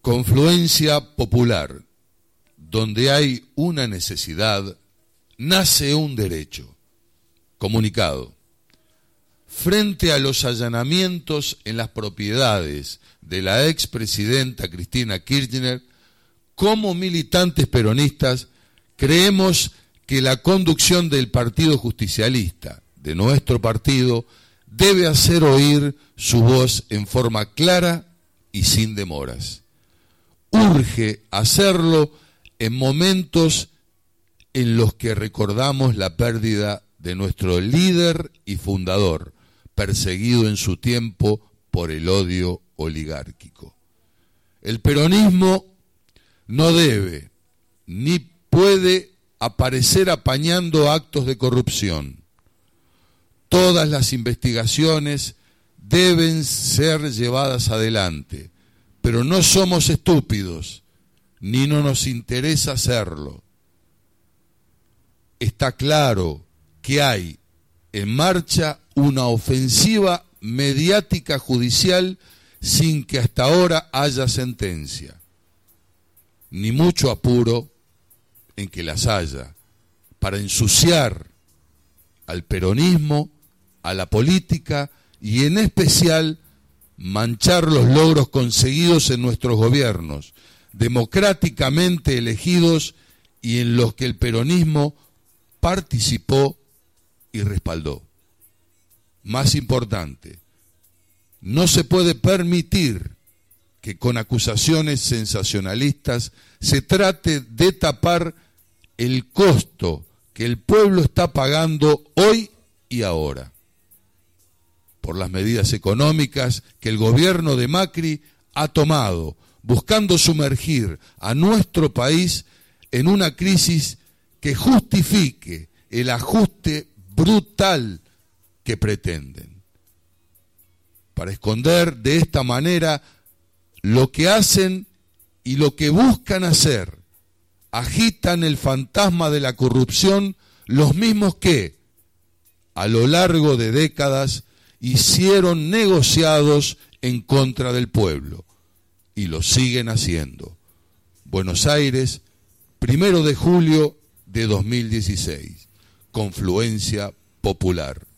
Confluencia popular. Donde hay una necesidad, nace un derecho. Comunicado. Frente a los allanamientos en las propiedades de la expresidenta Cristina Kirchner, como militantes peronistas, creemos que la conducción del Partido Justicialista, de nuestro partido, debe hacer oír su voz en forma clara y sin demoras. Urge hacerlo en momentos en los que recordamos la pérdida de nuestro líder y fundador, perseguido en su tiempo por el odio oligárquico. El peronismo no debe ni puede aparecer apañando actos de corrupción. Todas las investigaciones deben ser llevadas adelante, pero no somos estúpidos, ni no nos interesa hacerlo. Está claro que hay en marcha una ofensiva mediática judicial sin que hasta ahora haya sentencia, ni mucho apuro en que las haya, para ensuciar al peronismo, a la política y en especial manchar los logros conseguidos en nuestros gobiernos, democráticamente elegidos y en los que el peronismo participó y respaldó. Más importante, no se puede permitir que con acusaciones sensacionalistas se trate de tapar el costo que el pueblo está pagando hoy y ahora por las medidas económicas que el gobierno de Macri ha tomado, buscando sumergir a nuestro país en una crisis que justifique el ajuste brutal que pretenden. Para esconder de esta manera lo que hacen y lo que buscan hacer, agitan el fantasma de la corrupción los mismos que, a lo largo de décadas, hicieron negociados en contra del pueblo y lo siguen haciendo. Buenos Aires, 1 de julio de 2016. Confluencia Popular.